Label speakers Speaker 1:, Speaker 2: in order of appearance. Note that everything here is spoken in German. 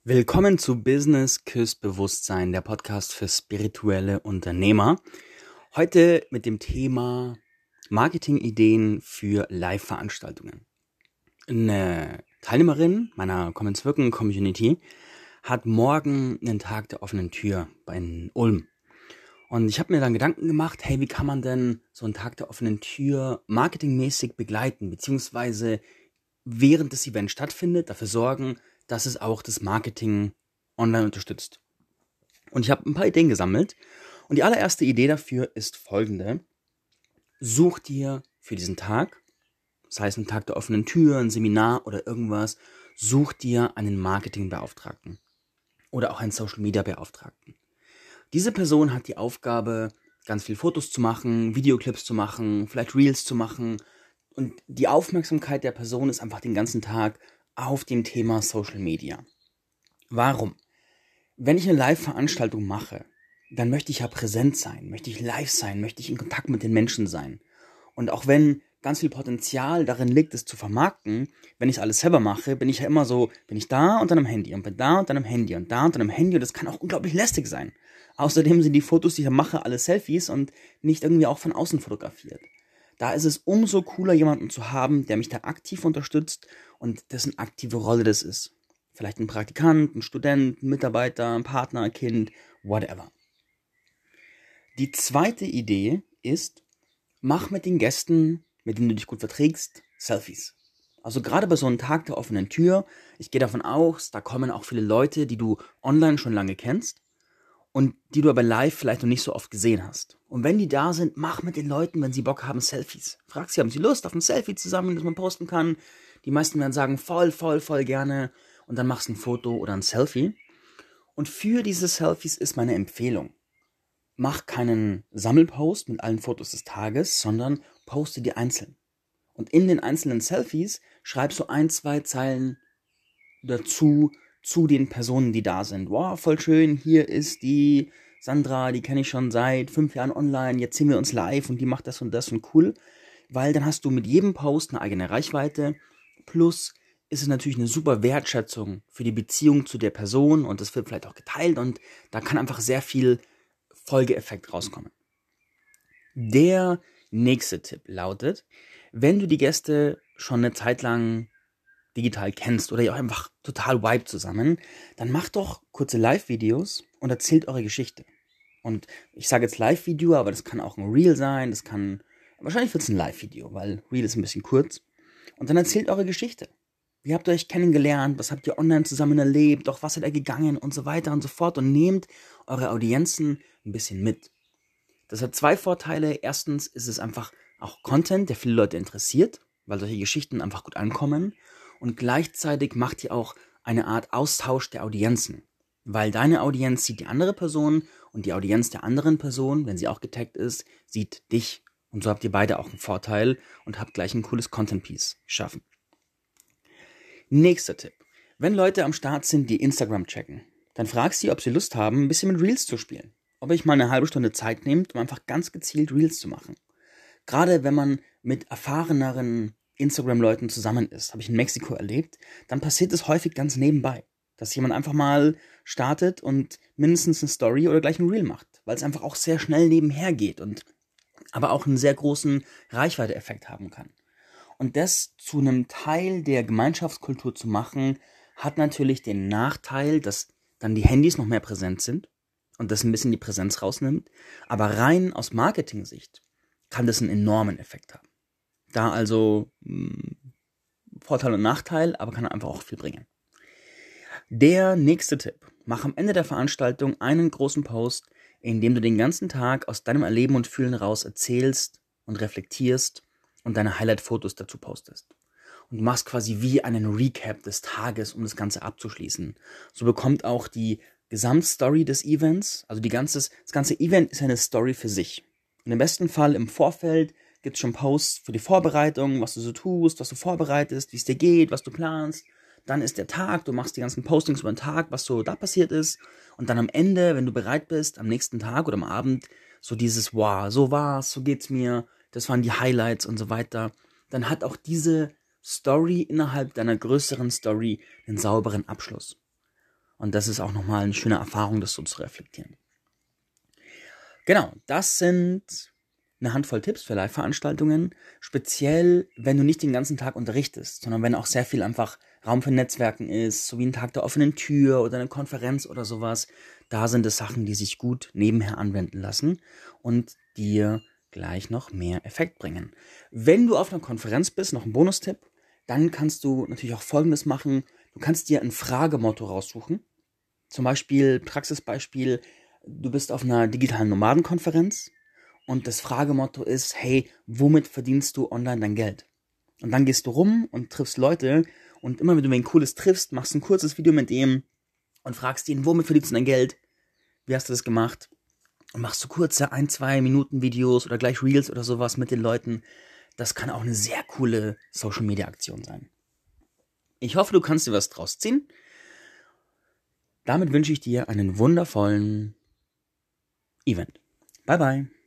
Speaker 1: Willkommen zu Business Küsst Bewusstsein, der Podcast für spirituelle Unternehmer. Heute mit dem Thema Marketingideen für Live-Veranstaltungen. Eine Teilnehmerin meiner Commons Wirken Community hat morgen einen Tag der offenen Tür in Ulm. Und ich habe mir dann Gedanken gemacht, hey, wie kann man denn so einen Tag der offenen Tür marketingmäßig begleiten, beziehungsweise während das Event stattfindet, dafür sorgen, dass es auch das Marketing online unterstützt. Und ich habe ein paar Ideen gesammelt. Und die allererste Idee dafür ist folgende. Such dir für diesen Tag, das heißt ein Tag der offenen Tür, ein Seminar oder irgendwas, such dir einen Marketingbeauftragten oder auch einen Social-Media-Beauftragten. Diese Person hat die Aufgabe, ganz viel Fotos zu machen, Videoclips zu machen, vielleicht Reels zu machen. Und die Aufmerksamkeit der Person ist einfach den ganzen Tag auf dem Thema Social Media. Warum? Wenn ich eine Live-Veranstaltung mache, dann möchte ich ja präsent sein, möchte ich live sein, möchte ich in Kontakt mit den Menschen sein. Und auch wenn ganz viel Potenzial darin liegt, es zu vermarkten, wenn ich alles selber mache, bin ich ja immer so, bin ich da und dann am Handy und bin da und dann am Handy und da und dann am Handy und das kann auch unglaublich lästig sein. Außerdem sind die Fotos, die ich mache, alle Selfies und nicht irgendwie auch von außen fotografiert. Da ist es umso cooler, jemanden zu haben, der mich da aktiv unterstützt und dessen aktive Rolle das ist. Vielleicht ein Praktikant, ein Student, ein Mitarbeiter, ein Partner, ein Kind, whatever. Die zweite Idee ist, mach mit den Gästen, mit denen du dich gut verträgst, Selfies. Also gerade bei so einem Tag der offenen Tür, ich gehe davon aus, da kommen auch viele Leute, die du online schon lange kennst und die du aber live vielleicht noch nicht so oft gesehen hast. Und wenn die da sind, mach mit den Leuten, wenn sie Bock haben, Selfies. Frag sie, haben sie Lust auf ein Selfie zusammen, das man posten kann? Die meisten werden sagen, voll gerne. Und dann machst du ein Foto oder ein Selfie. Und für diese Selfies ist meine Empfehlung. Mach keinen Sammelpost mit allen Fotos des Tages, sondern poste die einzeln. Und in den einzelnen Selfies schreibst du 1, 2 Zeilen dazu, zu den Personen, die da sind. Wow, voll schön, hier ist die Sandra, die kenne ich schon seit 5 Jahren online, jetzt sehen wir uns live und die macht das und cool. Weil dann hast du mit jedem Post eine eigene Reichweite, plus ist es natürlich eine super Wertschätzung für die Beziehung zu der Person und das wird vielleicht auch geteilt und da kann einfach sehr viel Folgeeffekt rauskommen. Der nächste Tipp lautet, wenn du die Gäste schon eine Zeit lang digital kennst oder ihr auch einfach total vibe zusammen, dann macht doch kurze Live-Videos und erzählt eure Geschichte. Und ich sage jetzt Live-Video, aber das kann auch ein Reel sein, wahrscheinlich wird es ein Live-Video, weil Reel ist ein bisschen kurz. Und dann erzählt eure Geschichte. Wie habt ihr euch kennengelernt? Was habt ihr online zusammen erlebt? Doch was seid ihr gegangen? Und so weiter und so fort. Und nehmt eure Audienzen ein bisschen mit. Das hat 2 Vorteile. Erstens ist es einfach auch Content, der viele Leute interessiert, weil solche Geschichten einfach gut ankommen. Und gleichzeitig macht ihr auch eine Art Austausch der Audienzen. Weil deine Audienz sieht die andere Person und die Audienz der anderen Person, wenn sie auch getaggt ist, sieht dich. Und so habt ihr beide auch einen Vorteil und habt gleich ein cooles Content-Piece geschaffen. Nächster Tipp. Wenn Leute am Start sind, die Instagram checken, dann frag sie, ob sie Lust haben, ein bisschen mit Reels zu spielen. Ob ich mal eine halbe Stunde Zeit nehmt, um einfach ganz gezielt Reels zu machen. Gerade wenn man mit erfahreneren Instagram-Leuten zusammen ist, habe ich in Mexiko erlebt, dann passiert es häufig ganz nebenbei, dass jemand einfach mal startet und mindestens eine Story oder gleich ein Reel macht, weil es einfach auch sehr schnell nebenher geht und aber auch einen sehr großen Reichweite-Effekt haben kann. Und das zu einem Teil der Gemeinschaftskultur zu machen, hat natürlich den Nachteil, dass dann die Handys noch mehr präsent sind und das ein bisschen die Präsenz rausnimmt. Aber rein aus Marketing-Sicht kann das einen enormen Effekt haben. Da also Vorteil und Nachteil, aber kann einfach auch viel bringen. Der nächste Tipp. Mach am Ende der Veranstaltung einen großen Post, in dem du den ganzen Tag aus deinem Erleben und Fühlen raus erzählst und reflektierst und deine Highlight-Fotos dazu postest. Und du machst quasi wie einen Recap des Tages, um das Ganze abzuschließen. So bekommt auch die Gesamtstory des Events, also das ganze Event ist eine Story für sich. Und im besten Fall im Vorfeld gibt es schon Posts für die Vorbereitung, was du so tust, was du vorbereitest, wie es dir geht, was du planst. Dann ist der Tag, du machst die ganzen Postings über den Tag, was so da passiert ist. Und dann am Ende, wenn du bereit bist, am nächsten Tag oder am Abend, so dieses, wow, so war's, so geht's mir, das waren die Highlights und so weiter. Dann hat auch diese Story innerhalb deiner größeren Story einen sauberen Abschluss. Und das ist auch nochmal eine schöne Erfahrung, das so zu reflektieren. Genau, das sind eine Handvoll Tipps für Live-Veranstaltungen, speziell wenn du nicht den ganzen Tag unterrichtest, sondern wenn auch sehr viel einfach Raum für Netzwerken ist, so wie ein Tag der offenen Tür oder eine Konferenz oder sowas. Da sind es Sachen, die sich gut nebenher anwenden lassen und dir gleich noch mehr Effekt bringen. Wenn du auf einer Konferenz bist, noch ein Bonustipp, dann kannst du natürlich auch Folgendes machen. Du kannst dir ein Fragemotto raussuchen. Zum Beispiel, Praxisbeispiel, du bist auf einer digitalen Nomadenkonferenz und das Fragemotto ist, hey, womit verdienst du online dein Geld? Und dann gehst du rum und triffst Leute und immer wenn du wen Cooles triffst, machst du ein kurzes Video mit dem und fragst ihn, womit verdienst du dein Geld? Wie hast du das gemacht? Und machst so kurze 1-2 Minuten Videos oder gleich Reels oder sowas mit den Leuten. Das kann auch eine sehr coole Social Media Aktion sein. Ich hoffe, du kannst dir was draus ziehen. Damit wünsche ich dir einen wundervollen Event. Bye bye.